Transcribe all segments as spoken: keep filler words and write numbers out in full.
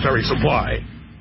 necessary supply.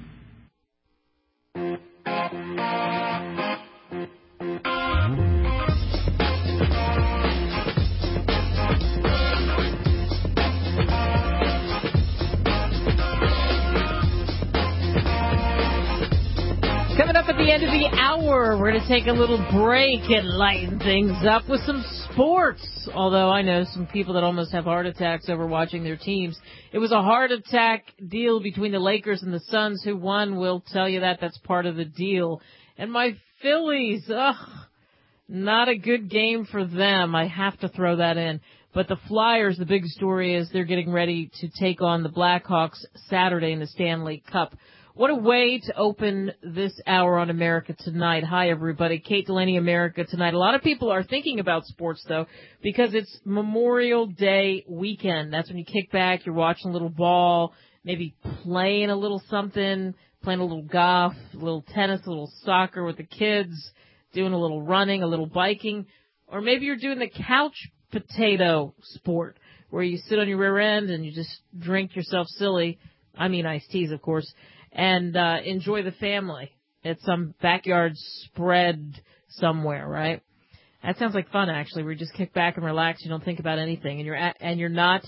Coming up at the end of the hour, we're going to take a little break and lighten things up with some sports. Although I know some people that almost have heart attacks over watching their teams. It was a heart attack deal between the Lakers and the Suns. Who won? We'll tell you that. That's part of the deal. And my Phillies, ugh, not a good game for them. I have to throw that in. But the Flyers, the big story is they're getting ready to take on the Blackhawks Saturday in the Stanley Cup. What a way to open this hour on America Tonight. Hi, everybody. Kate Delaney, America Tonight. A lot of people are thinking about sports, though, because it's Memorial Day weekend. That's when you kick back, you're watching a little ball, maybe playing a little something, playing a little golf, a little tennis, a little soccer with the kids, doing a little running, a little biking, or maybe you're doing the couch potato sport where you sit on your rear end and you just drink yourself silly. I mean iced teas, of course. And uh enjoy the family at some backyard spread somewhere, right? That sounds like fun, actually, where you just kick back and relax. You don't think about anything, and you're at, and you're not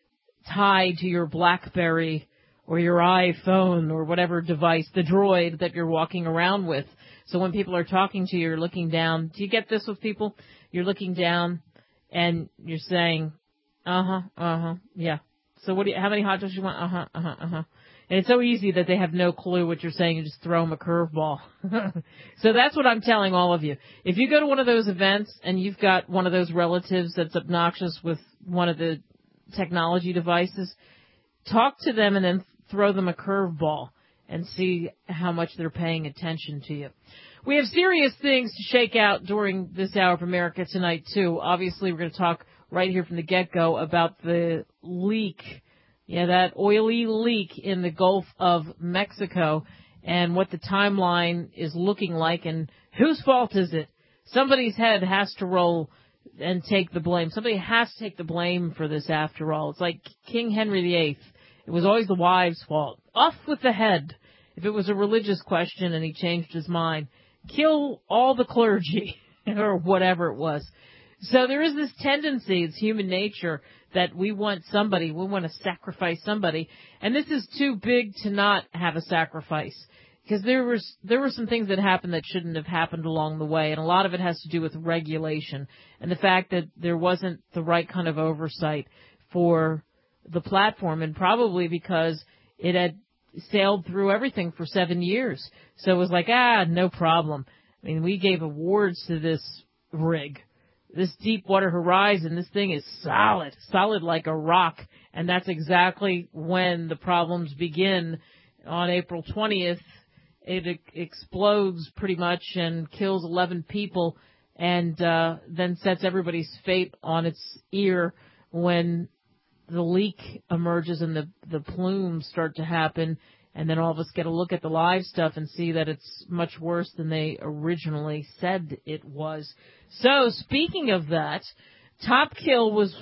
tied to your BlackBerry or your iPhone or whatever device, the droid that you're walking around with. So when people are talking to you, you're looking down. Do you get this with people? You're looking down and you're saying, uh-huh, uh-huh, yeah. So what do you, how many hot dogs you want? Uh-huh, uh-huh, uh-huh. And it's so easy that they have no clue what you're saying. You just throw them a curveball. So that's what I'm telling all of you. If you go to one of those events and you've got one of those relatives that's obnoxious with one of the technology devices, talk to them and then throw them a curveball and see how much they're paying attention to you. We have serious things to shake out during this hour of America Tonight, too. Obviously, we're going to talk right here from the get-go about the leak. Yeah, that oily leak in the Gulf of Mexico and what the timeline is looking like and whose fault is it? Somebody's head has to roll and take the blame. Somebody has to take the blame for this after all. It's like King Henry the Eighth. It was always the wives' fault. Off with the head. If it was a religious question and he changed his mind, kill all the clergy or whatever it was. So there is this tendency, it's human nature, that we want somebody, we want to sacrifice somebody. And this is too big to not have a sacrifice. Because there was, there were some things that happened that shouldn't have happened along the way. And a lot of it has to do with regulation. And the fact that there wasn't the right kind of oversight for the platform. And probably because it had sailed through everything for seven years. So it was like, ah, no problem. I mean, we gave awards to this rig. This Deepwater Horizon, this thing is solid, solid like a rock. And that's exactly when the problems begin. On April twentieth, it e- explodes pretty much and kills eleven people and uh, then sets everybody's fate on its ear when the leak emerges and the, the plumes start to happen. And then all of us get a look at the live stuff and see that it's much worse than they originally said it was. So, speaking of that, Top Kill was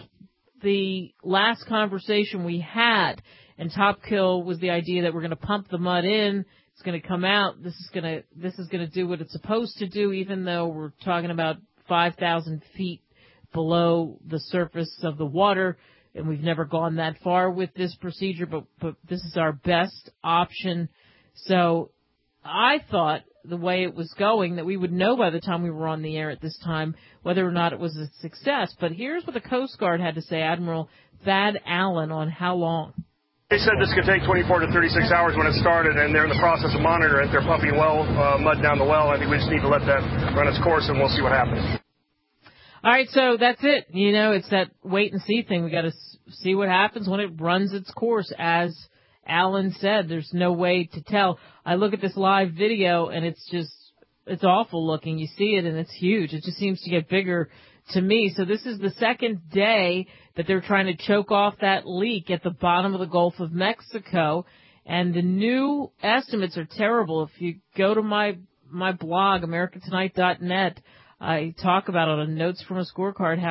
the last conversation we had. And Top Kill was the idea that we're going to pump the mud in. It's going to come out. This is going to this is going to do what it's supposed to do, even though we're talking about five thousand feet below the surface of the water. And we've never gone that far with this procedure, but, but this is our best option. So I thought the way it was going that we would know by the time we were on the air at this time whether or not it was a success. But here's what the Coast Guard had to say, Admiral Thad Allen, on how long. They said this could take twenty-four to thirty-six hours when it started, and they're in the process of monitoring it. They're pumping well uh, mud down the well. I think we just need to let that run its course, and we'll see what happens. All right, so that's it. You know, it's that wait and see thing. We got to see what happens when it runs its course. As Alan said, there's no way to tell. I look at this live video, and it's just, it's awful looking. You see it, and it's huge. It just seems to get bigger to me. So this is the second day that they're trying to choke off that leak at the bottom of the Gulf of Mexico. And the new estimates are terrible. If you go to my, my blog, america tonight dot net, I talk about it on Notes from a Scorecard how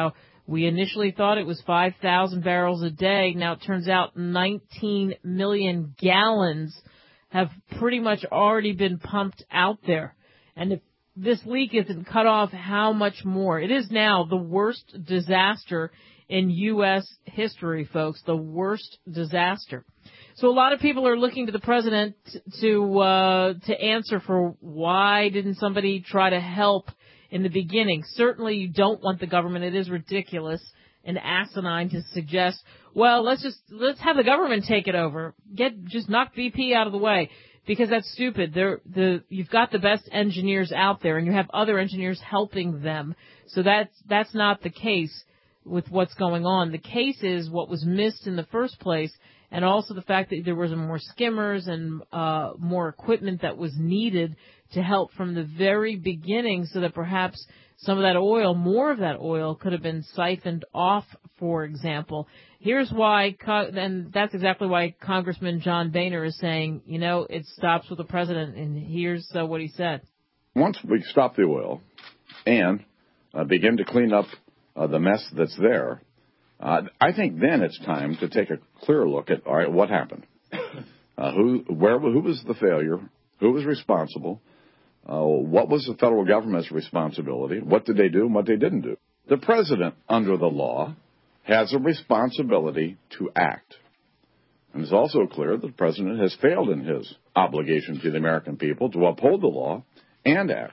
We initially thought it was five thousand barrels a day. Now it turns out nineteen million gallons have pretty much already been pumped out there. And if this leak isn't cut off, how much more? It is now the worst disaster in U S history, folks, the worst disaster. So a lot of people are looking to the president to uh, to answer for why didn't somebody try to help in the beginning. Certainly you don't want the government. It is ridiculous and asinine to suggest, well, let's just, let's have the government take it over. Get, just knock B P out of the way. Because that's stupid. They're, the, you've got the best engineers out there and you have other engineers helping them. So that's, that's not the case with what's going on. The case is what was missed in the first place, and also the fact that there was more skimmers and uh, more equipment that was needed to help from the very beginning, so that perhaps some of that oil, more of that oil, could have been siphoned off, for example. Here's why, and that's exactly why Congressman John Boehner is saying, you know, it stops with the president, and here's uh, what he said. Once we stop the oil and uh, begin to clean up uh, the mess that's there, uh, I think then it's time to take a clear look at, all right, what happened? Uh, who, where, who was the failure? Who was responsible? Uh, what was the federal government's responsibility? What did they do and what they didn't do? The president, under the law, has a responsibility to act. And it's also clear that the president has failed in his obligation to the American people to uphold the law and act.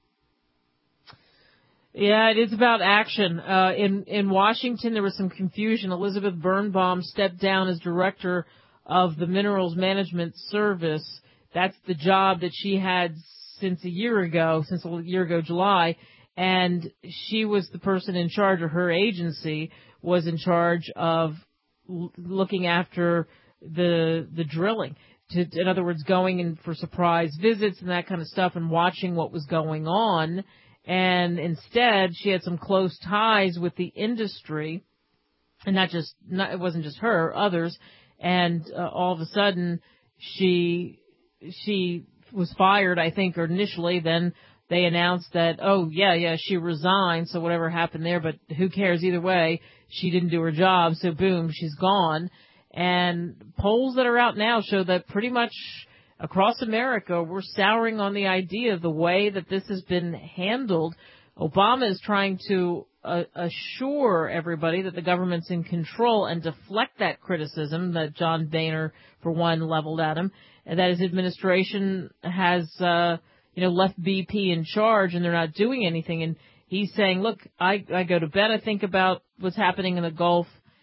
Yeah, it is about action. Uh, in, in Washington, there was some confusion. Elizabeth Birnbaum stepped down as director of the Minerals Management Service. That's the job that she had since a year ago, since a year ago, July. And she was the person in charge, or her agency was in charge of l- looking after the the drilling. To, in other words, going in for surprise visits and that kind of stuff and watching what was going on. And instead, she had some close ties with the industry, and not just, not, it wasn't just her, others. And uh, all of a sudden, she she was fired, I think, or initially. Then they announced that, oh, yeah, yeah, she resigned, so whatever happened there, but who cares either way? She didn't do her job, so boom, she's gone. And polls that are out now show that pretty much across America, we're souring on the idea of the way that this has been handled. Obama is trying to uh, assure everybody that the government's in control and deflect that criticism that John Boehner, for one, leveled at him, and that his administration has, uh, you know, left B P in charge and they're not doing anything. And he's saying, look, I, I go to bed, I think about what's happening in the Gulf,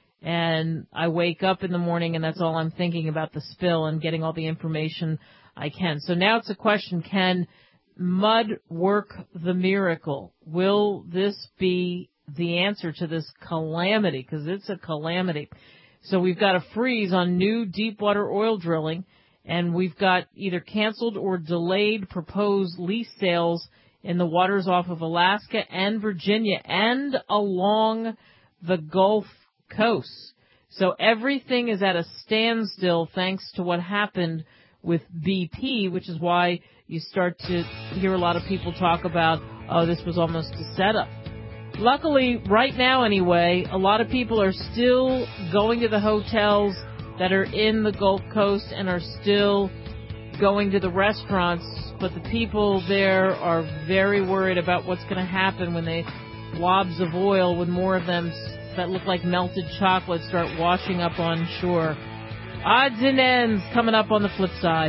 and I wake up in the morning and that's all I'm thinking about, the spill and getting all the information I can. So now it's a question, can mud work the miracle? Will this be the answer to this calamity? Because it's a calamity. So we've got a freeze on new deep water oil drilling, and we've got either canceled or delayed proposed lease sales in the waters off of Alaska and Virginia and along the Gulf Coast. So everything is at a standstill thanks to what happened with B P, which is why you start to hear a lot of people talk about, oh, this was almost a setup. Luckily, right now anyway, a lot of people are still going to the hotels that are in the Gulf Coast and are still going to the restaurants, but the people there are very worried about what's going to happen when they blobs of oil with more of them that look like melted chocolate start washing up on shore. Odds and ends coming up on the flip side.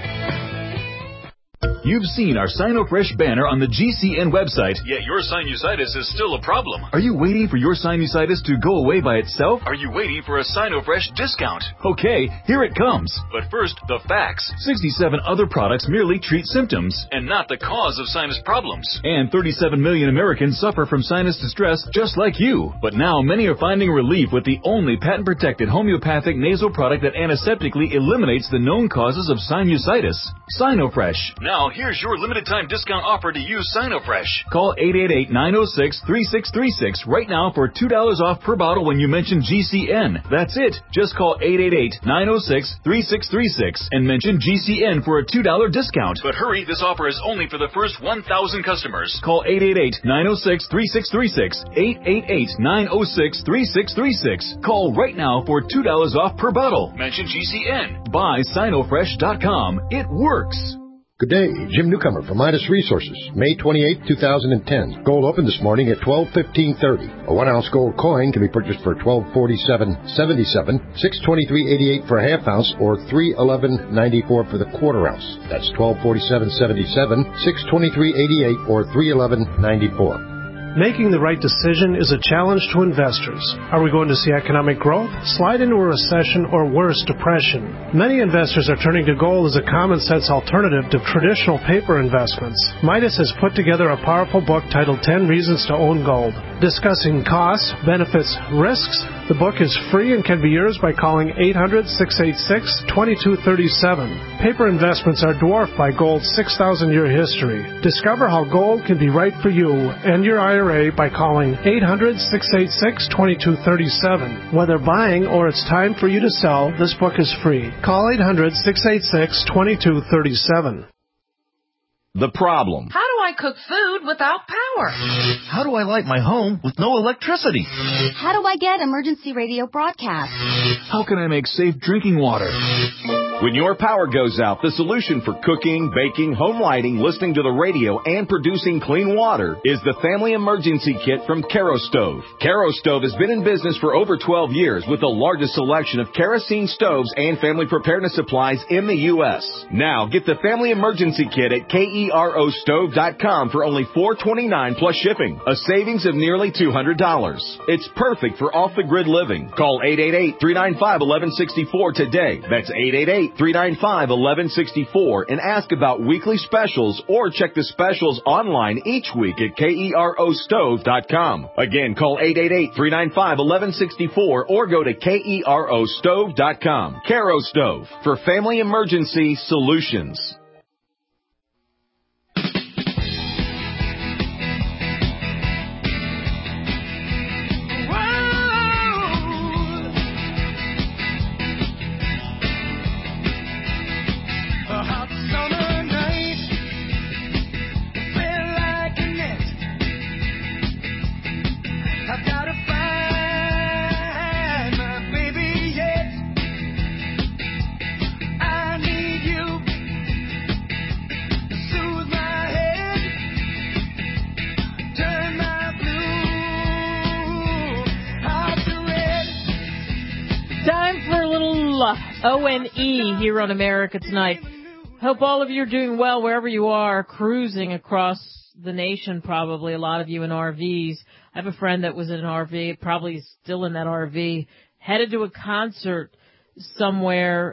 You've seen our SinoFresh banner on the G C N website, yet your sinusitis is still a problem. Are you waiting for your sinusitis to go away by itself? Are you waiting for a SinoFresh discount? Okay, here it comes. But first, the facts. sixty-seven other products merely treat symptoms and not the cause of sinus problems. And thirty-seven million Americans suffer from sinus distress just like you. But now many are finding relief with the only patent-protected homeopathic nasal product that antiseptically eliminates the known causes of sinusitis. SinoFresh. Now Now, here's your limited-time discount offer to use SinoFresh. Call eight eight eight, nine oh six, three six three six right now for two dollars off per bottle when you mention G C N. That's it. Just call eight eight eight, nine oh six, three six three six and mention G C N for a two dollars discount. But hurry, this offer is only for the first one thousand customers. Call eight eight eight, nine oh six, three six three six, eight eight eight, nine oh six, three six three six. Call right now for two dollars off per bottle. Mention G C N. Buy Sino Fresh dot com. It works. Good day, Jim Newcomer from Midas Resources, May twenty-eighth, two thousand ten. Gold opened this morning at twelve fifteen thirty. A one-ounce gold coin can be purchased for twelve forty-seven seventy-seven, six twenty-three eighty-eight for a half ounce, or three eleven ninety-four for the quarter ounce. That's twelve forty-seven seventy-seven, six twenty-three eighty-eight, or three eleven ninety-four. Making the right decision is a challenge to investors. Are we going to see economic growth, slide into a recession, or worse, depression? Many investors are turning to gold as a common-sense alternative to traditional paper investments. Midas has put together a powerful book titled ten Reasons to Own Gold, discussing costs, benefits, risks. The book is free and can be yours by calling eight hundred, six eight six, two two three seven. Paper investments are dwarfed by gold's six thousand year history. Discover how gold can be right for you and your I R A by calling eight hundred, six eight six, two two three seven. Whether buying or it's time for you to sell, this book is free. Call eight hundred, six eight six, two two three seven. The problem. How do I cook food without power? How do I light my home with no electricity? How do I get emergency radio broadcast? How can I make safe drinking water? When your power goes out, the solution for cooking, baking, home lighting, listening to the radio, and producing clean water is the Family Emergency Kit from Kerastove. Kerastove has been in business for over twelve years with the largest selection of kerosene stoves and family preparedness supplies in the U S. Now, get the Family Emergency Kit at K E R O stove dot com for only four dollars and twenty-nine cents plus shipping, a savings of nearly two hundred dollars. It's perfect for off-the-grid living. Call eight eight eight, three nine five, one one six four today. That's eight eight eight, three nine five, one one six four and ask about weekly specials or check the specials online each week at K E R O stove dot com. Again, call eight eight eight, three nine five, one one six four or go to K E R O stove dot com. Kerastove for family emergency solutions. O N E here on America Tonight. Hope all of you are doing well wherever you are, cruising across the nation, probably, a lot of you in R Vs. I have a friend that was in an R V, probably still in that R V, headed to a concert somewhere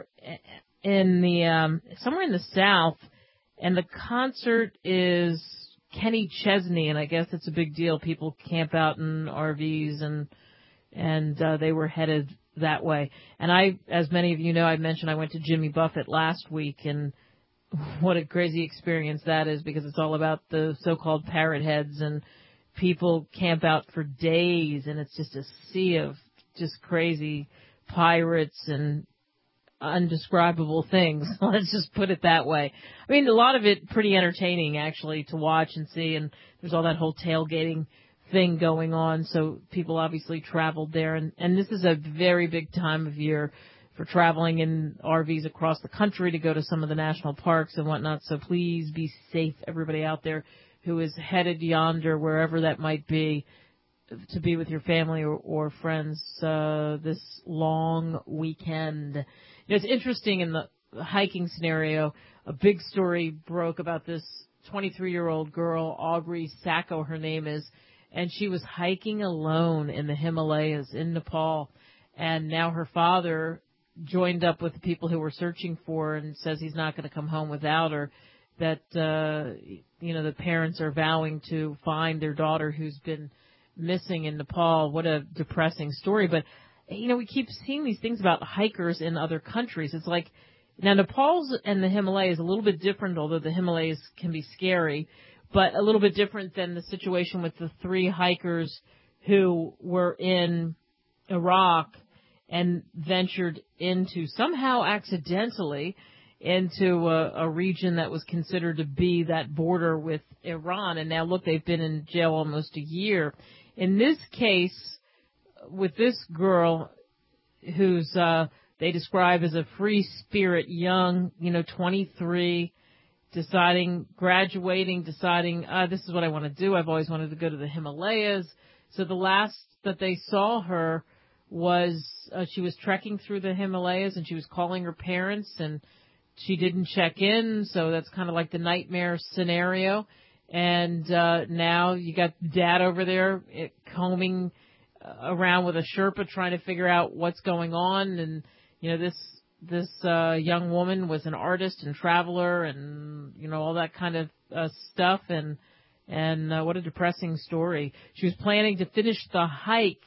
in the, um, somewhere in the South, and the concert is Kenny Chesney, and I guess it's a big deal. People camp out in R Vs, and, and, uh, they were headed that way. And I, as many of you know, I mentioned I went to Jimmy Buffett last week, and what a crazy experience that is, because it's all about the so-called parrot heads, and people camp out for days, and it's just a sea of just crazy pirates and undescribable things. Let's just put it that way. I mean, a lot of it pretty entertaining, actually, to watch and see, and there's all that whole tailgating thing going on, so people obviously traveled there, and, and this is a very big time of year for traveling in R Vs across the country to go to some of the national parks and whatnot, so please be safe, everybody out there who is headed yonder, wherever that might be, to be with your family or, or friends uh, this long weekend. You know, it's interesting in the hiking scenario, a big story broke about this twenty-three-year-old girl, Aubrey Sacco, her name is, and she was hiking alone in the Himalayas in Nepal, and now her father joined up with the people who were searching for her and says he's not going to come home without her, that, uh, you know, the parents are vowing to find their daughter who's been missing in Nepal. What a depressing story. But, you know, we keep seeing these things about hikers in other countries. It's like Now, Nepal's and the Himalayas a little bit different, although the Himalayas can be scary, but a little bit different than the situation with the three hikers who were in Iraq and ventured into, somehow accidentally, into a, a region that was considered to be that border with Iran. And now, look, they've been in jail almost a year. In this case, with this girl who's uh, they describe as a free spirit, young, you know, twenty-three, deciding, graduating, deciding, uh, this is what I want to do. I've always wanted to go to the Himalayas. So the last that they saw her was uh, she was trekking through the Himalayas, and she was calling her parents, and she didn't check in, so that's kind of like the nightmare scenario. And uh, now you got Dad over there it, combing uh, around with a Sherpa trying to figure out what's going on. And, you know, this this uh, young woman was an artist and traveler and, you know, all that kind of uh, stuff. And, and uh, what a depressing story. She was planning to finish the hike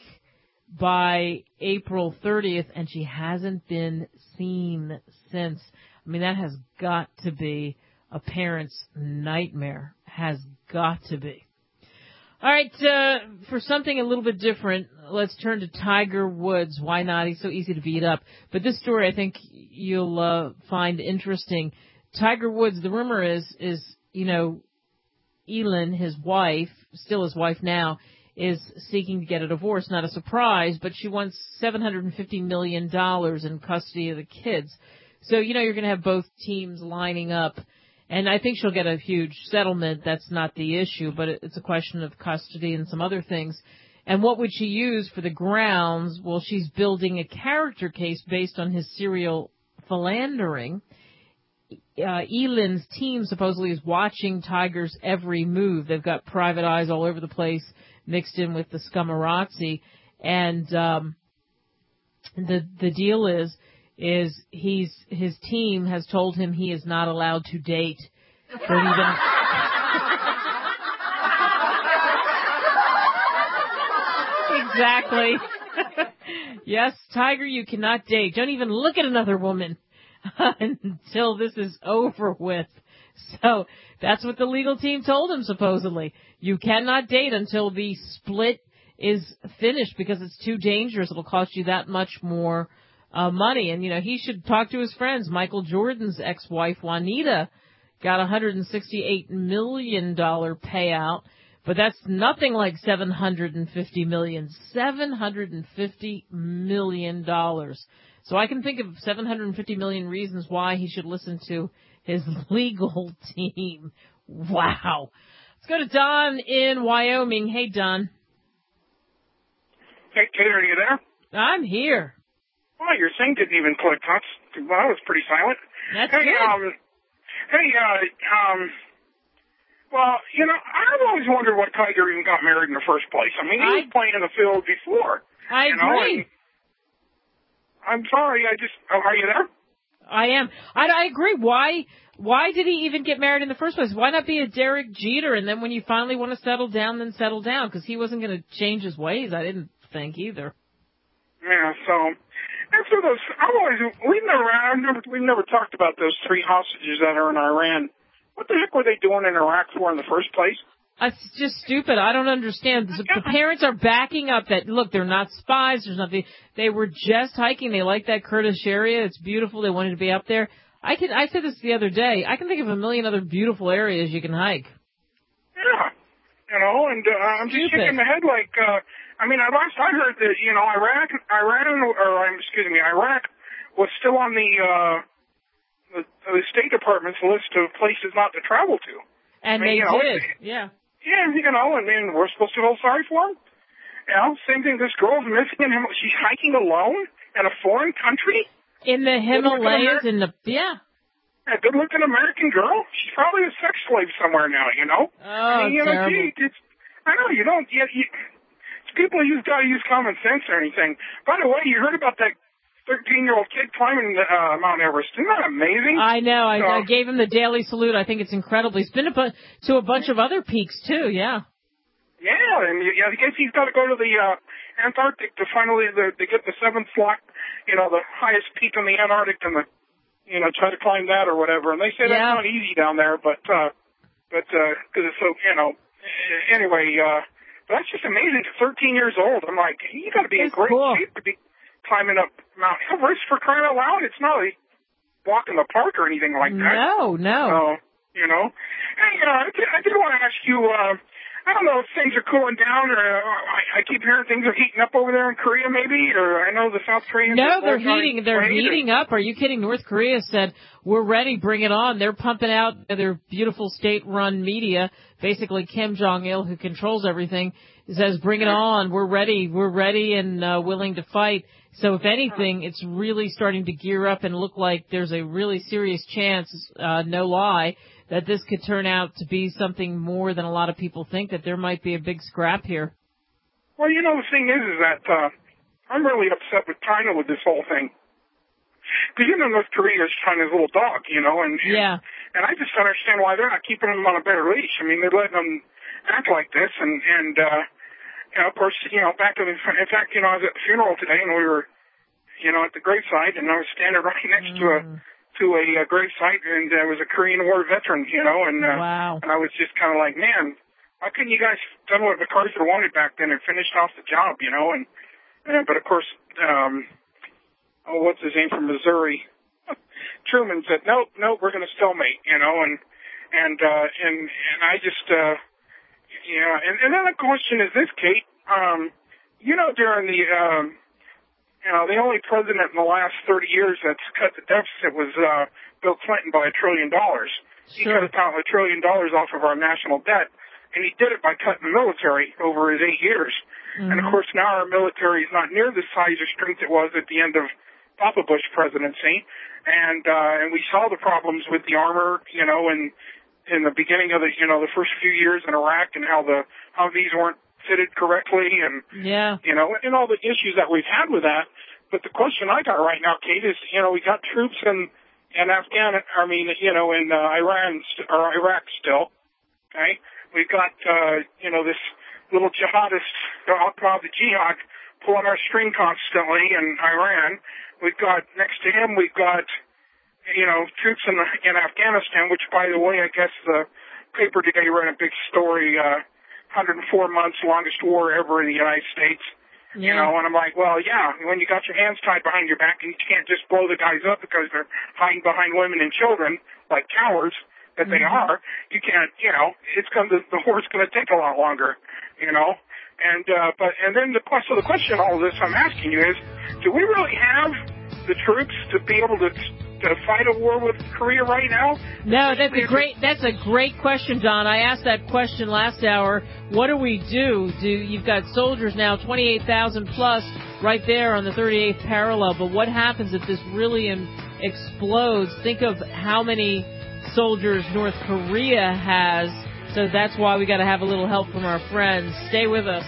by April thirtieth, and she hasn't been seen since. I mean, that has got to be a parent's nightmare. Has got to be. All right, uh, for something a little bit different, let's turn to Tiger Woods. Why not? He's so easy to beat up. But this story I think you'll uh, find interesting. Tiger Woods, the rumor is, is, you know, Elin, his wife, still his wife now, is seeking to get a divorce. Not a surprise, but she wants seven hundred fifty million dollars in custody of the kids. So, you know, you're going to have both teams lining up, and I think she'll get a huge settlement. That's not the issue, but it's a question of custody and some other things. And what would she use for the grounds? Well, she's building a character case based on his serial philandering. Uh, Elin's team supposedly is watching Tiger's every move. They've got private eyes all over the place mixed in with the scummarazzi. And um, the the deal is, is he's his team has told him he is not allowed to date. Don't even exactly. Yes, Tiger, you cannot date. Don't even look at another woman until this is over with. So that's what the legal team told him, supposedly. You cannot date until the split is finished because it's too dangerous. It'll cost you that much more uh, money. And, you know, he should talk to his friends. Michael Jordan's ex-wife, Juanita, got a one hundred sixty-eight million dollars payout. But that's nothing like seven hundred fifty million dollars. seven hundred fifty million dollars. So I can think of seven hundred fifty million reasons why he should listen to his legal team. Wow. Let's go to Don in Wyoming. Hey, Don. Hey, Kate, are you there? I'm here. Well, your thing didn't even click. That's, well, that was pretty silent. That's hey, good. Um, hey, uh, um, well, you know, I've always wondered why Tiger even got married in the first place. I mean, he I, was playing in the field before. I you know, agree. I'm sorry, I just, oh, are you there? I am. I, I agree. Why Why did he even get married in the first place? Why not be a Derek Jeter, and then when you finally want to settle down, then settle down? Because he wasn't going to change his ways, I didn't think, either. Yeah, so, after those, I've always, we've never, I've never, we've never talked about those three hostages that are in Iran. What the heck were they doing in Iraq for in the first place? It's just stupid. I don't understand. The, the parents are backing up that, look, they're not spies. There's nothing. They were just hiking. They like that Kurdish area. It's beautiful. They wanted to be up there. I can. I said this the other day. I can think of a million other beautiful areas you can hike. Yeah. You know, and uh, I'm just Stupid. shaking my head like, uh, I mean, I last I heard that, you know, Iraq, Iran, or, um, excuse me, Iraq was still on the, uh, the, the State Department's list of places not to travel to. And I mean, they you know, did, yeah. Yeah, you know, I mean, we're supposed to feel sorry for him. You know, same thing, this girl's missing and she's hiking alone in a foreign country. In the Himalayas, in the, yeah. A good-looking American girl. She's probably a sex slave somewhere now, you know? Oh, I mean, you know, terrible. gee, it's, I know, you don't, you, you, people use, gotta use common sense or anything. By the way, you heard about that thirteen-year-old kid climbing uh, Mount Everest. Isn't that amazing? I know. I, so, I gave him the daily salute. I think it's incredible. He's been a bu- to a bunch of other peaks, too, yeah. Yeah, and you, I guess he's got to go to the uh, Antarctic to finally the, to get the seventh slot, you know, the highest peak on the Antarctic and the, you know, try to climb that or whatever. And they say Yeah. that's not easy down there, but, uh, but, uh 'cause it's so, you know, anyway, uh, but that's just amazing. At thirteen years old, I'm like, you got to be in That's great cool. shape to be climbing up Mount Everest for crying out loud. It's not a walk in the park or anything like that. No, no. So, you know, hey, uh, I did, I did want to ask you, uh, I don't know if things are cooling down, or uh, I, I keep hearing things are heating up over there in Korea, maybe, or I know the South Koreans. No, are they're working on heating. They're trade, heating up. Are you kidding? North Korea said we're ready. Bring it on. They're pumping out their beautiful state-run media. Basically, Kim Jong Il, who controls everything, says, "Bring it on. We're ready. We're ready and uh, willing to fight." So, if anything, it's really starting to gear up and look like there's a really serious chance, uh, no lie, that this could turn out to be something more than a lot of people think, that there might be a big scrap here. Well, you know, the thing is, is that uh, I'm really upset with China with this whole thing. Because, you know, North Korea is China's little dog, you know, and, and Yeah. and I just don't understand why they're not keeping them on a better leash. I mean, they're letting them act like this, and, and uh, you know, of course, you know, back in, in fact, you know, I was at the funeral today, and we were, you know, at the graveside, and I was standing right next Mm. to a to a, uh gravesite, and there was a Korean War veteran, you know, and uh, Wow. and I was just kind of like, man, why couldn't you guys done what MacArthur wanted back then and finished off the job, you know? And, and but of course, um, oh, what's his name from Missouri? Truman said, nope, nope, we're going to stalemate, you know, and and uh, and and I just, uh, yeah, and, and then the question is this, Kate, um, you know, during the um, you know, the only president in the last thirty years that's cut the deficit was uh, Bill Clinton by a trillion dollars. He Sure. cut about a trillion dollars off of our national debt, and he did it by cutting the military over his eight years. Mm-hmm. And, of course, now our military is not near the size or strength it was at the end of Papa Bush presidency. And uh, and we saw the problems with the armor, you know, and in the beginning of the, you know, the first few years in Iraq, and how the how these weren't fitted correctly, and Yeah. you know, and all the issues that we've had with that. But the question I got right now, Kate, is, you know, we got troops in, in Afghan, I mean, you know, in uh, Iran, st- or Iraq still, okay? We've got, uh, you know, this little jihadist, I'll call the jihad, pulling our string constantly in Iran. We've got, next to him, we've got, you know, troops in, in Afghanistan, which, by the way, I guess the paper today ran a big story, uh, one hundred four months, longest war ever in the United States. Yeah. You know, and I'm like, well, yeah, when you got your hands tied behind your back and you can't just blow the guys up because they're hiding behind women and children like cowards that they Mhm. are, you can't, you know, it's going to, the war's going to take a lot longer, you know. And, uh, but, and then the question, so the question all of this I'm asking you is, do we really have the troops to be able to, to fight a war with Korea right now? No, that's a great that's a great question, Don. I asked that question last hour. What do we do? Do you've got soldiers now, twenty-eight thousand plus, right there on the thirty-eighth parallel. But what happens if this really in, explodes? Think of how many soldiers North Korea has. So that's why we got to have a little help from our friends. Stay with us.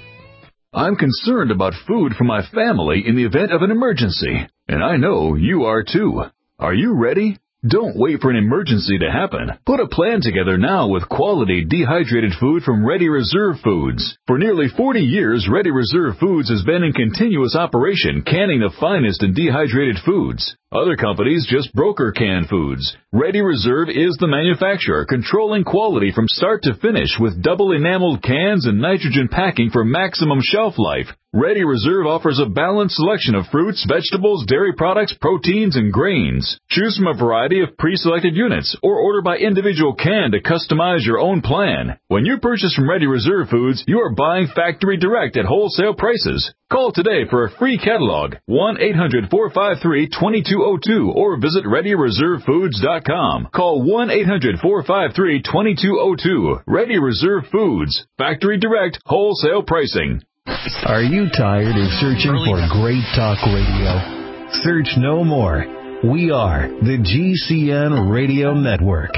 I'm concerned about food for my family in the event of an emergency, and I know you are too. Are you ready? Don't wait for an emergency to happen. Put a plan together now with quality dehydrated food from Ready Reserve Foods. For nearly forty years, Ready Reserve Foods has been in continuous operation, canning the finest in dehydrated foods. Other companies just broker canned foods. Ready Reserve is the manufacturer, controlling quality from start to finish with double enameled cans and nitrogen packing for maximum shelf life. Ready Reserve offers a balanced selection of fruits, vegetables, dairy products, proteins, and grains. Choose from a variety of pre-selected units or order by individual can to customize your own plan. When you purchase from Ready Reserve Foods, you are buying factory direct at wholesale prices. Call today for a free catalog, one eight hundred four five three two two zero two, or visit ready reserve foods dot com. Call one eight hundred four five three two two zero two. Ready Reserve Foods. Factory direct, wholesale pricing. Are you tired of searching for great talk radio? Search no more. We are the G C N Radio Network.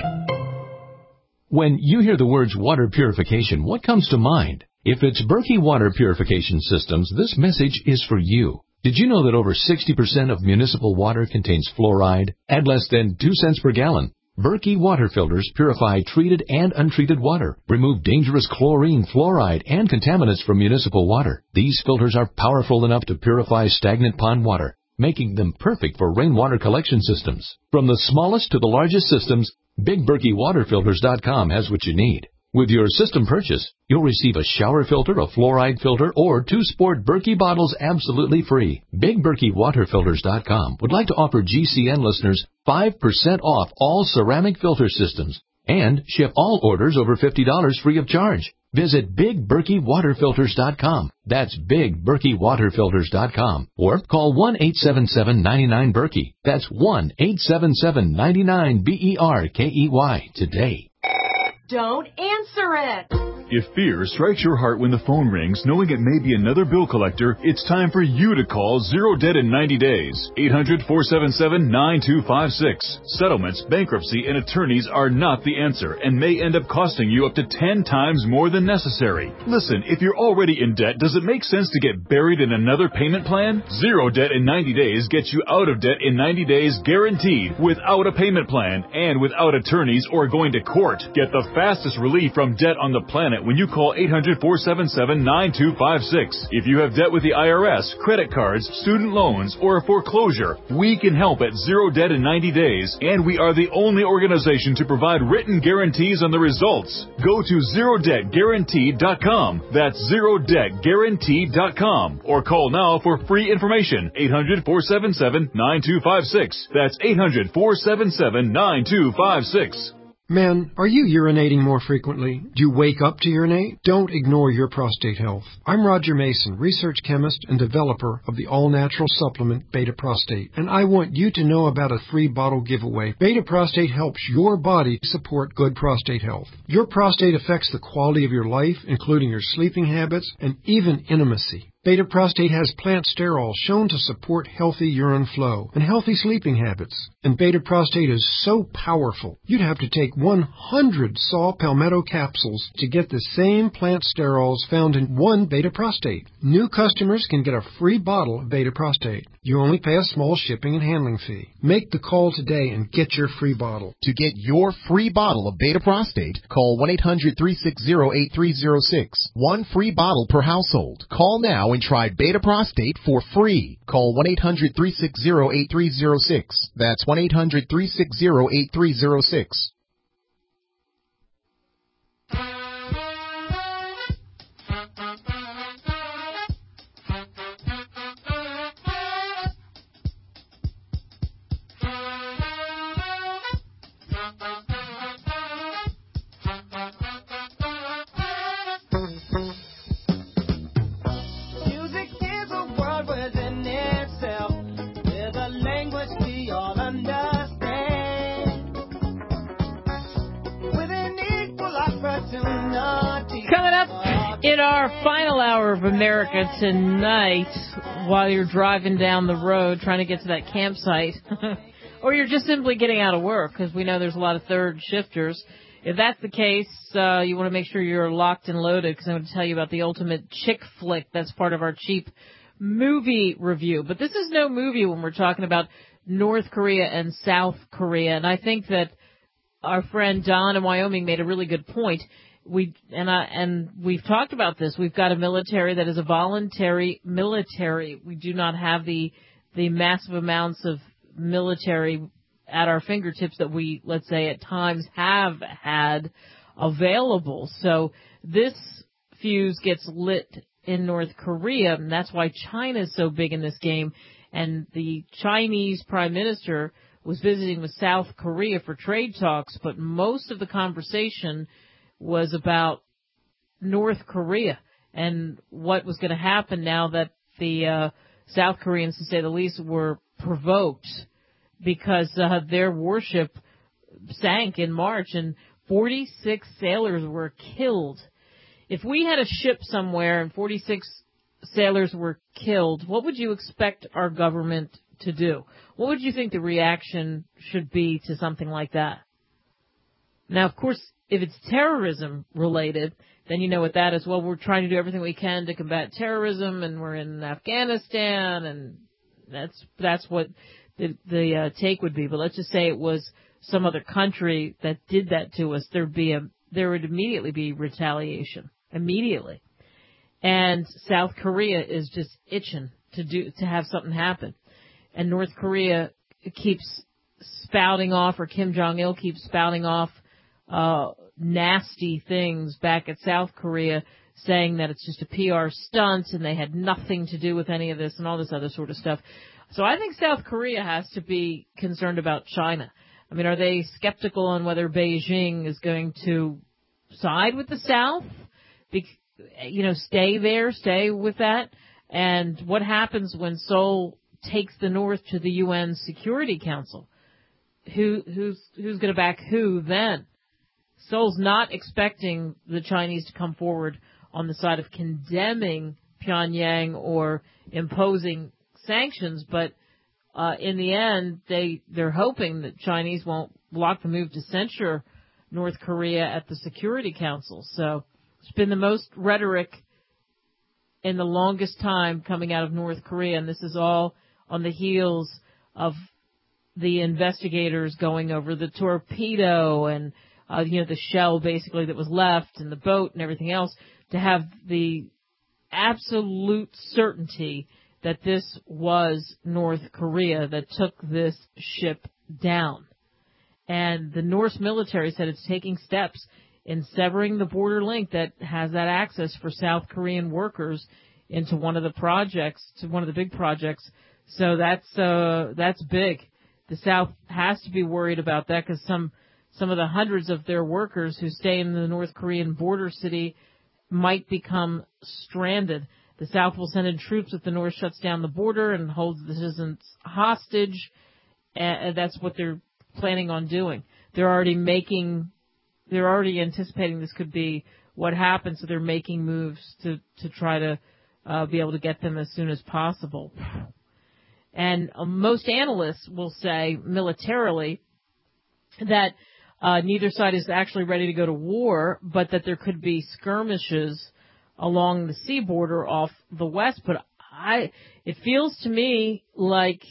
When you hear the words water purification, what comes to mind? If it's Berkey Water Purification Systems, this message is for you. Did you know that over sixty percent of municipal water contains fluoride at less than two cents per gallon? Berkey water filters purify treated and untreated water, remove dangerous chlorine, fluoride, and contaminants from municipal water. These filters are powerful enough to purify stagnant pond water. making them perfect for rainwater collection systems. From the smallest to the largest systems, Big Berkey Water Filters dot com has what you need. With your system purchase, you'll receive a shower filter, a fluoride filter, or two sport Berkey bottles absolutely free. Big Berkey Water Filters dot com would like to offer G C N listeners five percent off all ceramic filter systems and ship all orders over fifty dollars free of charge. Visit Big Berkey Water Filters dot com. That's Big Berkey Water Filters dot com. Or call one eight seven seven, nine nine, Berkey. That's one eight seven seven, nine nine, B E R K E Y today. Don't answer it. If fear strikes your heart when the phone rings, knowing it may be another bill collector, it's time for you to call Zero Debt in ninety days. eight hundred, four seven seven, nine two five six. Settlements, bankruptcy, and attorneys are not the answer and may end up costing you up to ten times more than necessary. Listen, if you're already in debt, does it make sense to get buried in another payment plan? Zero Debt in ninety days gets you out of debt in ninety days guaranteed, without a payment plan and without attorneys or going to court. Get the fastest relief from debt on the planet when you call eight hundred, four seven seven, nine two five six. If you have debt with the I R S, credit cards, student loans, or a foreclosure, we can help at Zero Debt in ninety days, and we are the only organization to provide written guarantees on the results. Go to zero debt guaranteed dot com. That's zero debt guaranteed dot com. Or call now for free information. eight hundred, four seven seven, nine two five six. That's eight hundred, four seven seven, nine two five six. Men, are you urinating more frequently? Do you wake up to urinate? Don't ignore your prostate health. I'm Roger Mason, research chemist and developer of the all-natural supplement Beta Prostate, and I want you to know about a free bottle giveaway. Beta Prostate helps your body support good prostate health. Your prostate affects the quality of your life, including your sleeping habits and even intimacy. Beta Prostate has plant sterols shown to support healthy urine flow and healthy sleeping habits. And Beta Prostate is so powerful, you'd have to take one hundred saw palmetto capsules to get the same plant sterols found in one Beta Prostate. New customers can get a free bottle of Beta Prostate. You only pay a small shipping and handling fee. Make the call today and get your free bottle. To get your free bottle of Beta Prostate, call one eight hundred, three six zero, eight three zero six. One free bottle per household. Call now and try Beta Prostate for free. Call one eight hundred, three six zero, eight three zero six. That's one eight hundred, three six zero, eight three zero six. Coming up in our final hour of America Tonight, while you're driving down the road trying to get to that campsite, or you're just simply getting out of work, because we know there's a lot of third shifters. If that's the case, uh, you want to make sure you're locked and loaded, because I'm going to tell you about the ultimate chick flick that's part of our cheap movie review. But this is no movie when we're talking about North Korea and South Korea, and I think that our friend Don in Wyoming made a really good point. We and I and we've talked about this. We've got a military that is a voluntary military. We do not have the the massive amounts of military at our fingertips that we, let's say, at times have had available. So this fuse gets lit in North Korea, and that's why China is so big in this game. And the Chinese Prime Minister was visiting with South Korea for trade talks, but most of the conversation was about North Korea and what was going to happen now that the uh, South Koreans, to say the least, were provoked because uh, their warship sank in March and forty-six sailors were killed. If we had a ship somewhere and forty-six sailors were killed, what would you expect our government to do? What would you think the reaction should be to something like that? Now, of course, if it's terrorism related, then you know what that is. Well, we're trying to do everything we can to combat terrorism, and we're in Afghanistan, and that's that's what the, the uh, take would be. But let's just say it was some other country that did that to us. There'd be a there would immediately be retaliation, immediately. And South Korea is just itching to do to have something happen. and North Korea keeps spouting off, or Kim Jong-il keeps spouting off uh, nasty things back at South Korea, saying that it's just a P R stunt and they had nothing to do with any of this and all this other sort of stuff. So I think South Korea has to be concerned about China. I mean, are they skeptical on whether Beijing is going to side with the South? Be, you know, stay there, stay with that? And what happens when Seoul takes the North to the U N Security Council? Who, who's, who's going to back who then? Seoul's not expecting the Chinese to come forward on the side of condemning Pyongyang or imposing sanctions, but uh, in the end, they, they're hoping that Chinese won't block the move to censure North Korea at the Security Council. So it's been the most rhetoric in the longest time coming out of North Korea, and this is all on the heels of the investigators going over the torpedo and, uh, you know, the shell basically that was left and the boat and everything else, to have the absolute certainty that this was North Korea that took this ship down. And the Norse military said it's taking steps in severing the border link that has that access for South Korean workers into one of the projects, to one of the big projects. So that's, uh, that's big. The South has to be worried about that, because some, some of the hundreds of their workers who stay in the North Korean border city might become stranded. The South will send in troops if the North shuts down the border and holds the citizens hostage. And that's what they're planning on doing. They're already making, they're already anticipating this could be what happens, so they're making moves to, to try to uh, be able to get them as soon as possible. And uh, most analysts will say militarily that uh, neither side is actually ready to go to war, but that there could be skirmishes along the sea border off the west. But I, it feels to me like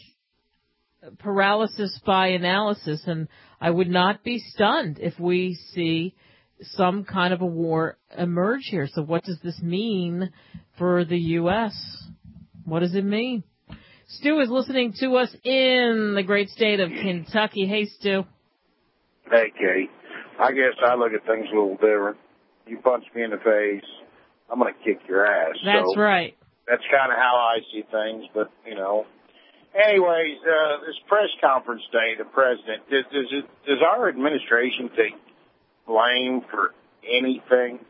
paralysis by analysis, and I would not be stunned if we see some kind of a war emerge here. So what does this mean for the U S? What does it mean? Stu is listening to us in the great state of Kentucky. Hey, Stu. Hey, Kate. I guess I look at things a little different. You punch me in the face, I'm going to kick your ass. That's so right. That's kind of how I see things, but, you know. Anyways, uh, this press conference day, the president, does, does, it, does our administration take blame for anything?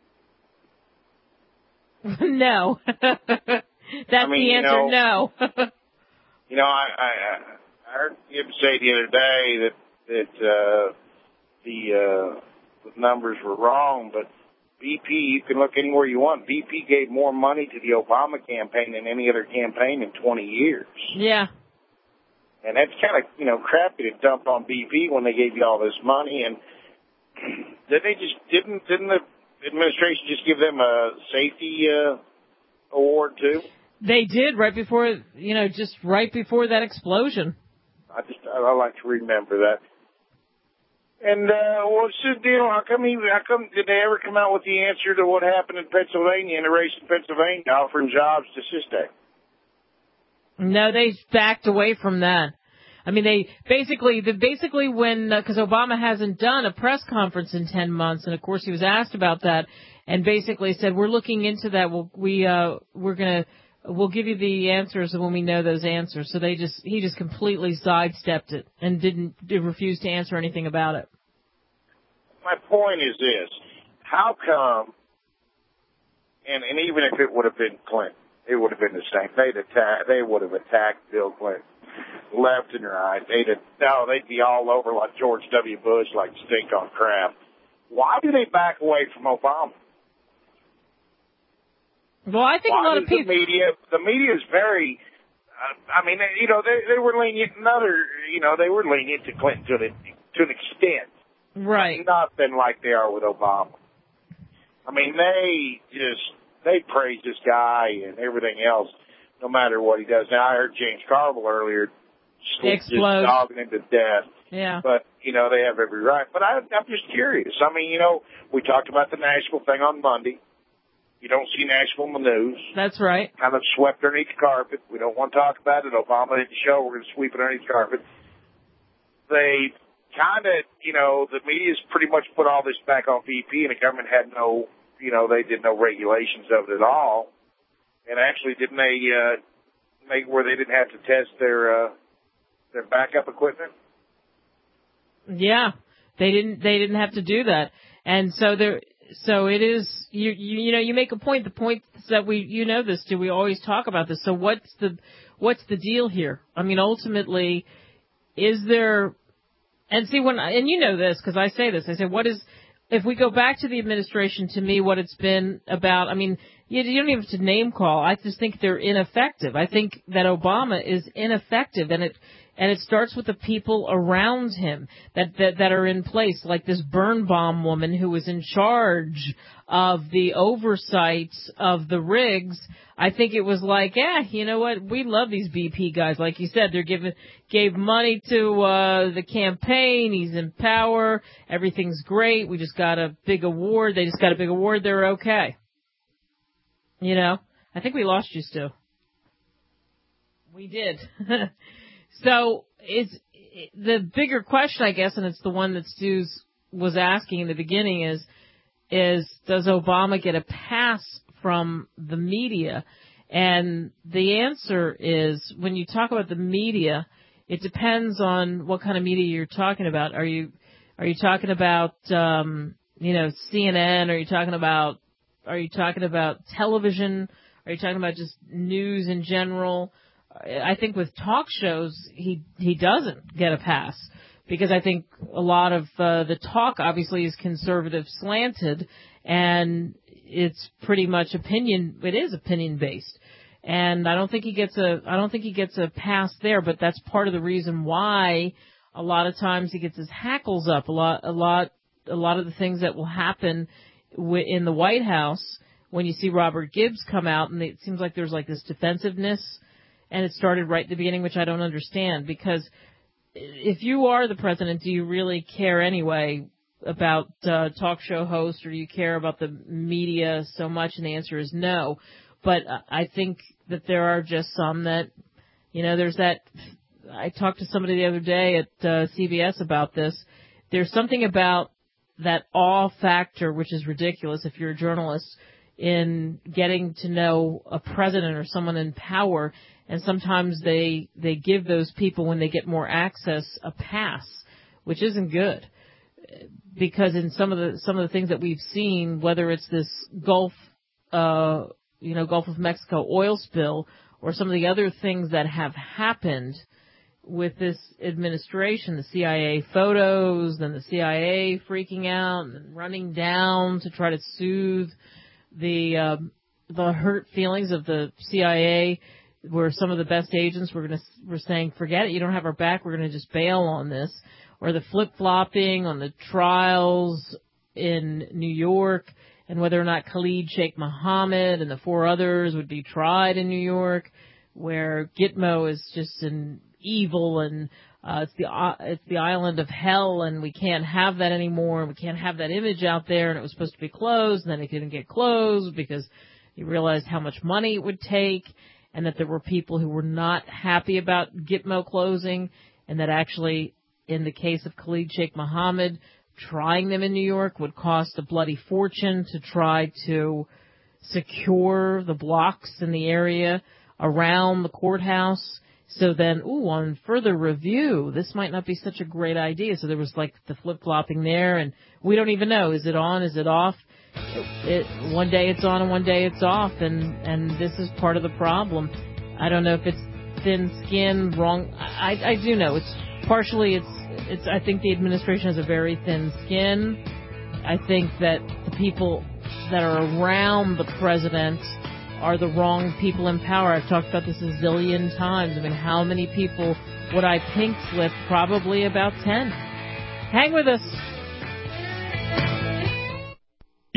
No. That's I mean, the answer, you know, no. you know, I, I, I heard him say the other day that, that uh, the, uh, the numbers were wrong, but B P, you can look anywhere you want. B P gave more money to the Obama campaign than any other campaign in twenty years. Yeah. And that's kind of, you know, crappy to dump on B P when they gave you all this money. And did they just, didn't, didn't the administration just give them a safety uh, award too? They did right before, you know, just right before that explosion. I just, I like to remember that. And, uh, what's the deal? How come he, how come, did they ever come out with the answer to what happened in Pennsylvania, in a race in Pennsylvania, offering jobs to Sistek? No, they backed away from that. I mean, they basically, the, basically when, because uh, Obama hasn't done a press conference in ten months, and of course he was asked about that, and basically said, we're looking into that, we'll, we, uh, we're gonna, we'll give you the answers when we know those answers. So they just, he just completely sidestepped it and didn't, did refuse to answer anything about it. My point is this. How come, and, and even if it would have been Clinton, it would have been the same. They'd attack, they would have attacked Bill Clinton left and right. They'd have, no, they'd be all over like George W. Bush, like stink on crap. Why do they back away from Obama? Well, I think Why a lot of people. The media, the media is very, uh, I mean, you know, they, they were lenient, another, you know, they were lenient to Clinton to, the, to an extent. Right. Nothing like they are with Obama. I mean, they just, they praise this guy and everything else, no matter what he does. Now, I heard James Carville earlier just dogging him to death. Yeah. But, you know, they have every right. But I, I'm just curious. I mean, you know, we talked about the Nashville thing on Monday. You don't see national in the news. That's right. Kind of swept underneath the carpet. We don't want to talk about it. Obama didn't show. We're going to sweep it underneath the carpet. They kind of, you know, the media's pretty much put all this back on V P, and the government had no, you know, they did no regulations of it at all. And actually, didn't they uh, make where they didn't have to test their uh, their backup equipment? Yeah, they didn't. They didn't have to do that, and so there. So it is. You, you you know you make a point. The point is that we you know this. Do we always talk about this? So what's the what's the deal here? I mean, ultimately, is there? And see when and you know this because I say this. I say what is. If we go back to the administration, to me, what it's been about, I mean, you, you don't even have to name call. I just think they're ineffective. I think that Obama is ineffective, and it and it starts with the people around him that that, that are in place, like this Birnbaum woman who was in charge of the oversight of the rigs. I think it was like, yeah, you know what? We love these B P guys. Like you said, they're giving gave money to uh the campaign. He's in power. Everything's great. We just got a big award. They just got a big award. They're okay. You know, I think we lost you, Stu. We did. So it's the bigger question, I guess, and it's the one that Stu was asking in the beginning is, is does Obama get a pass from the media? And the answer is, when you talk about the media, it depends on what kind of media you're talking about. Are you, are you talking about, um, you know, C N N? Are you talking about, are you talking about television? Are you talking about just news in general? I think with talk shows, he, he doesn't get a pass. Because I think a lot of uh, the talk obviously is conservative slanted, and it's pretty much opinion. It is opinion based, and I don't think he gets a. I don't think he gets a pass there. But that's part of the reason why a lot of times he gets his hackles up. A lot, a lot, a lot of the things that will happen w- in the White House when you see Robert Gibbs come out, and it seems like there's like this defensiveness, and it started right at the beginning, which I don't understand because. If you are the president, do you really care anyway about uh, talk show hosts, or do you care about the media so much? And the answer is no. But I think that there are just some that, you know, there's that. I talked to somebody the other day at uh, C B S about this. There's something about that awe factor, which is ridiculous if you're a journalist, in getting to know a president or someone in power. And sometimes they they give those people, when they get more access, a pass, which isn't good. Because in some of the some of the things that we've seen, whether it's this Gulf, uh, you know, Gulf of Mexico oil spill, or some of the other things that have happened with this administration, the C I A photos, then the C I A freaking out and running down to try to soothe the uh, the hurt feelings of the C I A. Where some of the best agents were going to were saying, forget it, you don't have our back, we're going to just bail on this. Or the flip-flopping on the trials in New York, and whether or not Khalid Sheikh Mohammed and the four others would be tried in New York, where Gitmo is just an evil, and uh, it's the uh, it's the island of hell, and we can't have that anymore, and we can't have that image out there, and it was supposed to be closed, and then it didn't get closed because you realized how much money it would take. And that there were people who were not happy about Gitmo closing, and that actually, in the case of Khalid Sheikh Mohammed, trying them in New York would cost a bloody fortune to try to secure the blocks in the area around the courthouse. So then, ooh, on further review, this might not be such a great idea. So there was like the flip-flopping there, and we don't even know. Is it on? Is it off? It, it, one day it's on and one day it's off, and, and this is part of the problem. I don't know if it's thin skin, wrong. I, I do know it's partially it's it's. I think the administration has a very thin skin. I think that the people that are around the president are the wrong people in power. I've talked about this a zillion times. I mean, how many people would I pink slip? Probably about ten. Hang with us.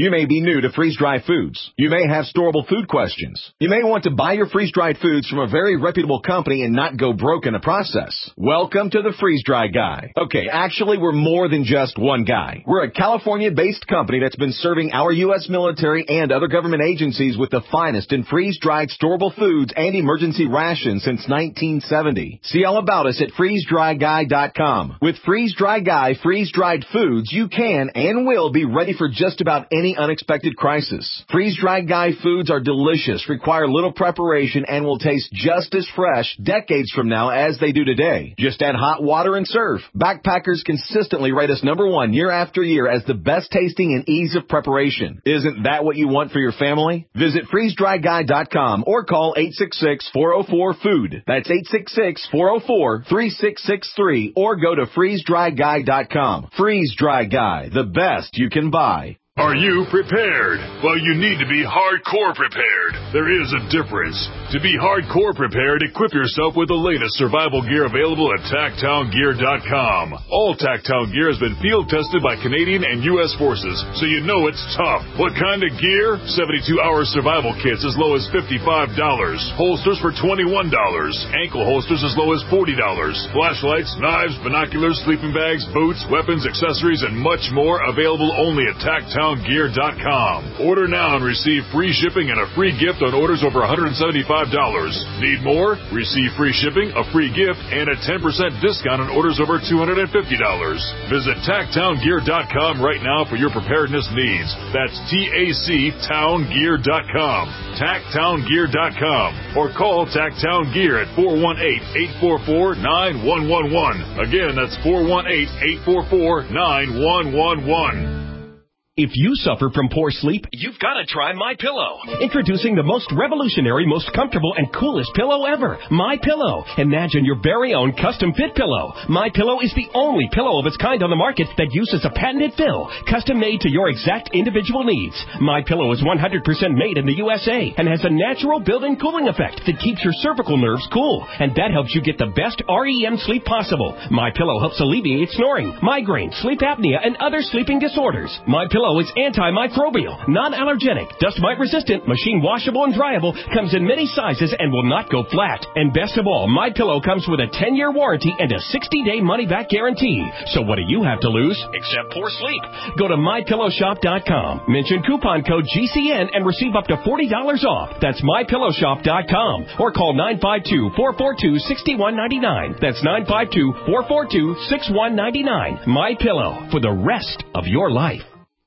You may be new to freeze-dried foods. You may have storable food questions. You may want to buy your freeze-dried foods from a very reputable company and not go broke in the process. Welcome to the Freeze-Dry Guy. Okay, actually, we're more than just one guy. We're a California-based company that's been serving our U S military and other government agencies with the finest in freeze-dried storable foods and emergency rations since nineteen seventy. See all about us at freeze dry guy dot com. With Freeze-Dry Guy freeze-dried foods, you can and will be ready for just about any unexpected crisis. Freeze-Dry Guy foods are delicious, require little preparation, and will taste just as fresh decades from now as they do today. Just add hot water and serve. Backpackers consistently rate us number one year after year as the best tasting and ease of preparation. Isn't that what you want for your family? Visit freeze dry guy dot com or call eight six six, four oh four, food. That's eight six six, four oh four, three six six three or go to freeze dry guy dot com. Freeze-Dry Guy, the best you can buy. Are you prepared? Well, you need to be hardcore prepared. There is a difference. To be hardcore prepared, equip yourself with the latest survival gear available at tack town gear dot com. All Tacktown gear has been field tested by Canadian and U S forces, so you know it's tough. What kind of gear? seventy-two hour survival kits as low as fifty-five dollars. Holsters for twenty-one dollars. Ankle holsters as low as forty dollars. Flashlights, knives, binoculars, sleeping bags, boots, weapons, accessories, and much more available only at tack town gear dot com. Order now and receive free shipping and a free gift on orders over one hundred seventy-five dollars. Need more? Receive free shipping, a free gift, and a ten percent discount on orders over two hundred fifty dollars. Visit tack town gear dot com right now for your preparedness needs. That's T A C town gear dot com. tack town gear dot com. Or call Tacktown Gear at four one eight, eight four four, nine one one one. Again, that's four one eight, eight four four, nine one one one. If you suffer from poor sleep, you've got to try MyPillow. Introducing the most revolutionary, most comfortable, and coolest pillow ever, MyPillow. Imagine your very own custom-fit pillow. MyPillow is the only pillow of its kind on the market that uses a patented fill, custom-made to your exact individual needs. MyPillow is one hundred percent made in the U S A and has a natural built-in cooling effect that keeps your cervical nerves cool, and that helps you get the best R E M sleep possible. MyPillow helps alleviate snoring, migraine, sleep apnea, and other sleeping disorders. MyPillow is antimicrobial, non-allergenic, dust mite resistant, machine washable and dryable, comes in many sizes and will not go flat. And best of all, MyPillow comes with a ten year warranty and a sixty day money back guarantee. So what do you have to lose except poor sleep? Go to my pillow shop dot com, mention coupon code G C N and receive up to forty dollars off. That's my pillow shop dot com or call nine five two, four four two, six one nine nine. That's nine five two, four four two, six one nine nine. MyPillow, for the rest of your life.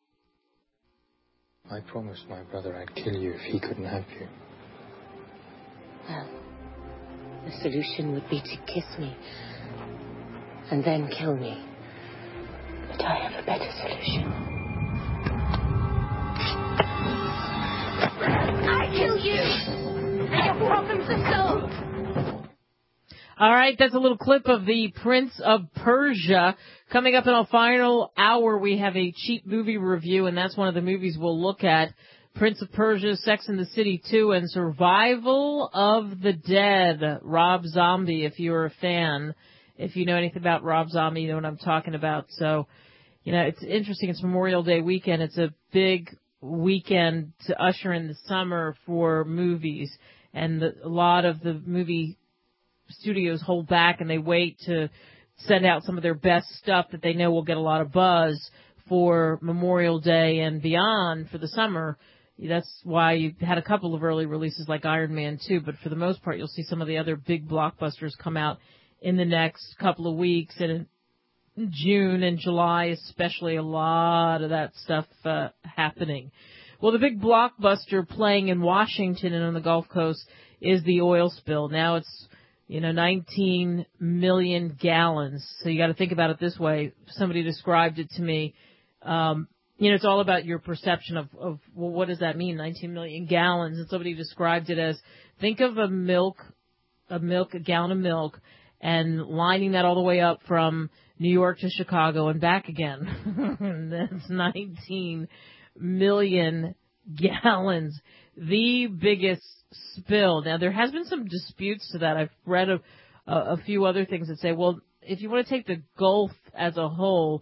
I promised my brother I'd kill you if he couldn't have you. Well, the solution would be to kiss me and then kill me. But I have a better solution. I kill you! And your problems are solved! All right, that's a little clip of the Prince of Persia. Coming up in our final hour, we have a cheap movie review, and that's one of the movies we'll look at. Prince of Persia, Sex and the City two, and Survival of the Dead. Rob Zombie, if you're a fan. If you know anything about Rob Zombie, you know what I'm talking about. So, you know, it's interesting. It's Memorial Day weekend. It's a big weekend to usher in the summer for movies, and the, a lot of the movie studios hold back and they wait to send out some of their best stuff that they know will get a lot of buzz for Memorial Day and beyond for the summer. That's why you had a couple of early releases like Iron Man two, but for the most part you'll see some of the other big blockbusters come out in the next couple of weeks, and in June and July especially, a lot of that stuff uh, happening. Well, the big blockbuster playing in Washington and on the Gulf Coast is the oil spill. Now it's You know, nineteen million gallons. So you got to think about it this way. Somebody described it to me. Um, you know, it's all about your perception of, of, well, what does that mean, nineteen million gallons? And somebody described it as, think of a milk, a milk, a gallon of milk, and lining that all the way up from New York to Chicago and back again. That's nineteen million gallons. The biggest spill. Now, there has been some disputes to that. I've read a, a, a few other things that say, well, if you want to take the Gulf as a whole,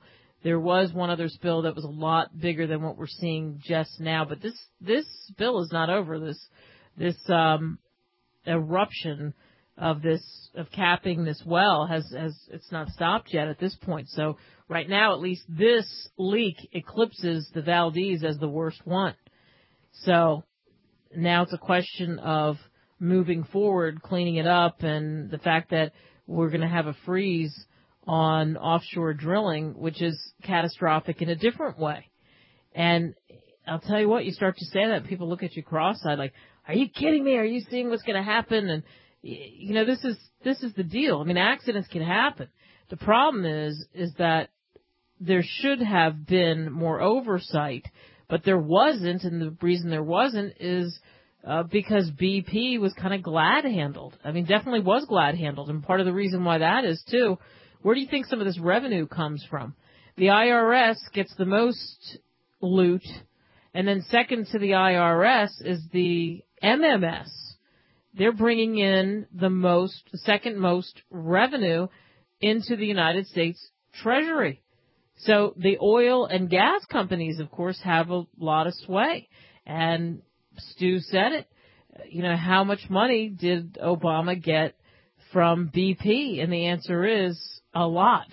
There was one other spill that was a lot bigger than what we're seeing just now, but this this spill is not over. This this um, eruption of this of capping this well has has it's not stopped yet at this point. So right now, at least this leak eclipses the Valdez as the worst one. So now it's a question of moving forward, cleaning it up, and the fact that we're going to have a freeze on offshore drilling, which is catastrophic in a different way. And I'll tell you what, you start to say that, people look at you cross-eyed like, are you kidding me? Are you seeing what's going to happen? And, you know, this is this is the deal. I mean, accidents can happen. The problem is, is that there should have been more oversight, but there wasn't, and the reason there wasn't is uh, because B P was kind of glad-handled. I mean, definitely was glad-handled, and part of the reason why that is, too, where do you think some of this revenue comes from? The I R S gets the most loot, and then second to the I R S is the M M S. They're bringing in the most, the second most revenue into the United States Treasury. So the oil and gas companies, of course, have a lot of sway. And Stu said it. You know, how much money did Obama get from B P? And the answer is a lot.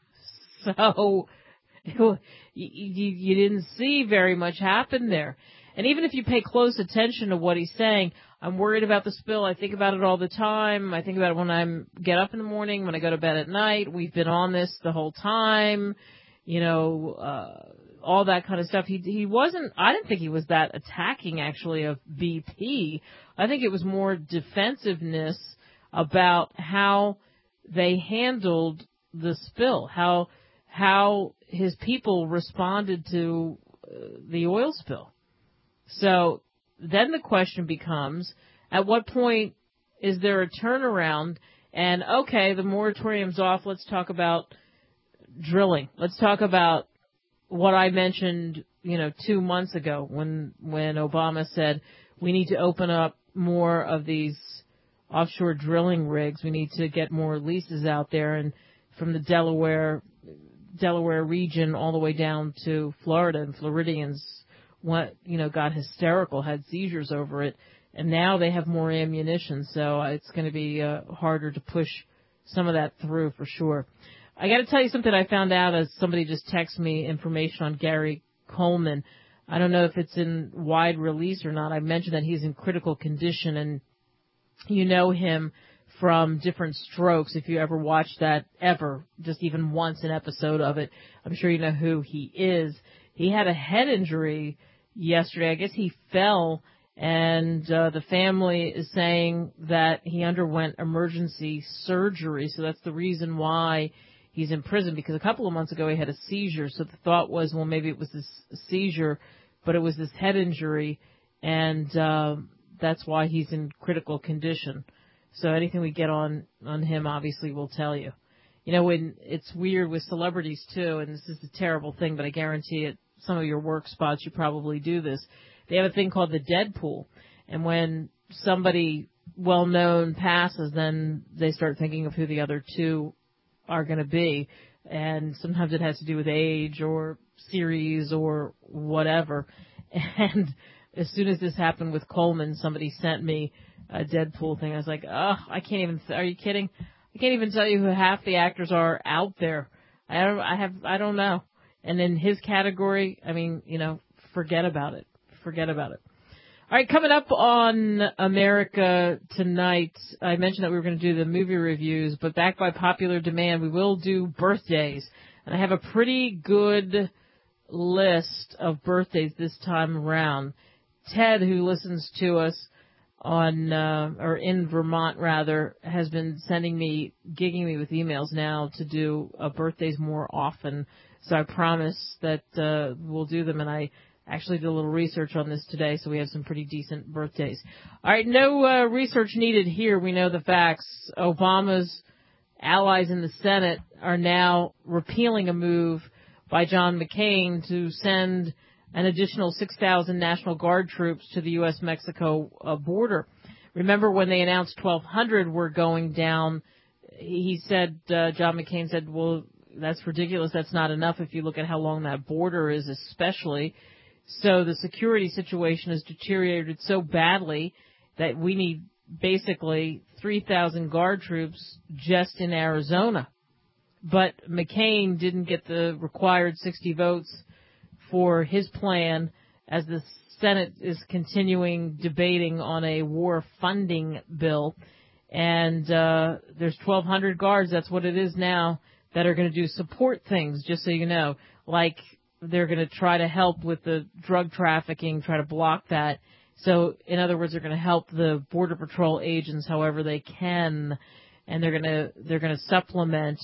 So you, you didn't see very much happen there. And even if you pay close attention to what he's saying, I'm worried about the spill. I think about it all the time. I think about it when I get up in the morning, when I go to bed at night. We've been on this the whole time, you know, uh, all that kind of stuff. He he wasn't, I didn't think he was that attacking, actually, of B P. I think it was more defensiveness about how they handled the spill, how how his people responded to uh, the oil spill. So then the question becomes, at what point is there a turnaround? And, okay, the moratorium's off. Let's talk about drilling. Let's talk about what I mentioned, you know, two months ago when when Obama said we need to open up more of these offshore drilling rigs. We need to get more leases out there, and from the Delaware Delaware region all the way down to Florida, and Floridians, what you know, got hysterical, had seizures over it, and now they have more ammunition, so it's going to be uh, harder to push some of that through for sure. I got to tell you something I found out as somebody just texted me information on Gary Coleman. I don't know if it's in wide release or not. I mentioned that he's in critical condition, and you know him from Different Strokes. If you ever watched that, ever, just even once an episode of it, I'm sure you know who he is. He had a head injury yesterday. I guess he fell, and uh, the family is saying that he underwent emergency surgery, so that's the reason why he's in prison, because a couple of months ago he had a seizure. So the thought was, well, maybe it was this seizure, but it was this head injury, and uh, that's why he's in critical condition. So anything we get on, on him, obviously, we'll tell you. You know, when it's weird with celebrities, too, and this is a terrible thing, but I guarantee at some of your work spots you probably do this. They have a thing called the dead pool, and when somebody well-known passes, then they start thinking of who the other two are going to be, and sometimes it has to do with age or series or whatever. And as soon as this happened with Coleman, somebody sent me a Deadpool thing. I was like, oh, I can't even, are you kidding? I can't even tell you who half the actors are out there. I don't, I have, I don't know. And in his category, I mean, you know, forget about it. Forget about it. All right, coming up on America Tonight, I mentioned that we were going to do the movie reviews, but backed by popular demand, we will do birthdays. And I have a pretty good list of birthdays this time around. Ted, who listens to us on, uh, or in Vermont rather, has been sending me, gigging me with emails now to do uh, birthdays more often. So I promise that uh, we'll do them, and I actually did a little research on this today, so we have some pretty decent birthdays. All right, no uh, research needed here. We know the facts. Obama's allies in the Senate are now repealing a move by John McCain to send an additional six thousand National Guard troops to the U S Mexico uh, border. Remember when they announced twelve hundred were going down, he said, uh, John McCain said, well, that's ridiculous. That's not enough if you look at how long that border is, especially. So the security situation has deteriorated so badly that we need basically three thousand guard troops just in Arizona. But McCain didn't get the required sixty votes for his plan as the Senate is continuing debating on a war funding bill. And uh there's twelve hundred guards, that's what it is now, that are going to do support things, just so you know. Like they're going to try to help with the drug trafficking, try to block that. So, in other words, they're going to help the Border Patrol agents however they can, and they're going to they're going to supplement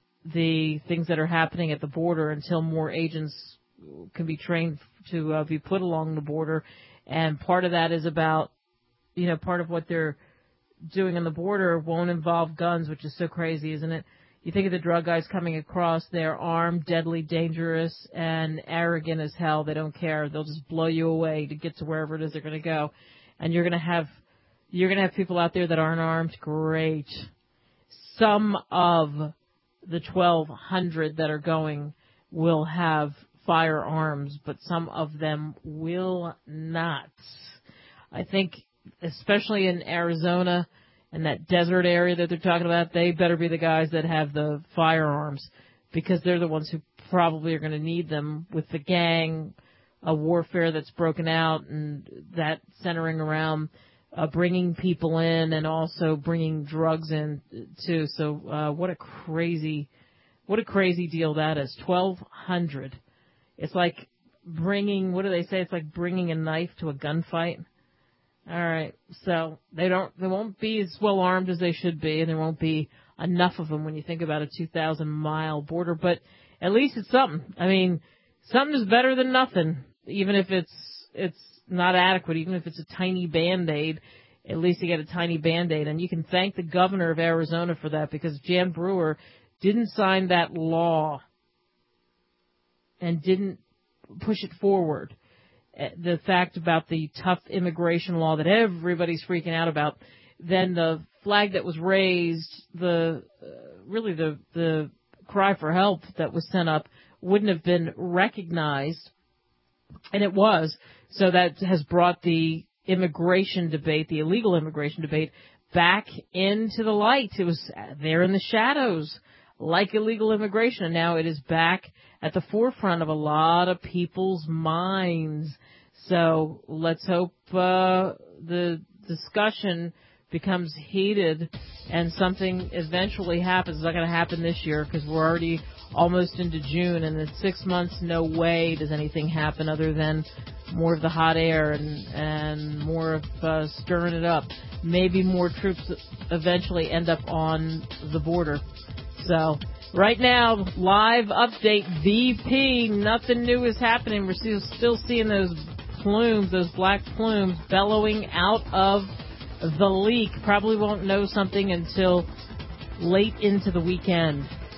the things that are happening at the border until more agents can be trained to uh, be put along the border. And part of that is about, you know, part of what they're doing on the border won't involve guns, which is so crazy, isn't it? You think of the drug guys coming across, they're armed, deadly, dangerous, and arrogant as hell. They don't care. They'll just blow you away to get to wherever it is they're going to go. And you're going to have, you're going to have people out there that aren't armed. Great. Some of the twelve hundred that are going will have firearms, but some of them will not. I think, especially in Arizona and that desert area that they're talking about, they better be the guys that have the firearms, because they're the ones who probably are going to need them with the gang, a warfare that's broken out, and that centering around uh, bringing people in and also bringing drugs in too. So uh, what a crazy, what a crazy deal that is. twelve hundred. It's like bringing, what do they say? It's like bringing a knife to a gunfight. All right, so they don't, they won't be as well armed as they should be, and there won't be enough of them when you think about a two thousand mile border. But at least it's something. I mean, something is better than nothing, even if it's it's not adequate, even if it's a tiny Band-Aid. At least you get a tiny Band-Aid, and you can thank the governor of Arizona for that, because Jan Brewer didn't sign that law and didn't push it forward. The fact about the tough immigration law that everybody's freaking out about, then the flag that was raised, the uh, really the the cry for help that was sent up wouldn't have been recognized, and it was. So that has brought the immigration debate, the illegal immigration debate, back into the light. It was there in the shadows, like illegal immigration, and now it is back at the forefront of a lot of people's minds. So let's hope uh, the discussion becomes heated and something eventually happens. It's not going to happen this year because we're already almost into June, and in six months, no way does anything happen other than more of the hot air and, and more of uh, stirring it up. Maybe more troops eventually end up on the border. So right now, live update, V P, nothing new is happening. We're still, still seeing those plumes, those black plumes bellowing out of the leak. Probably won't know something until late into the weekend.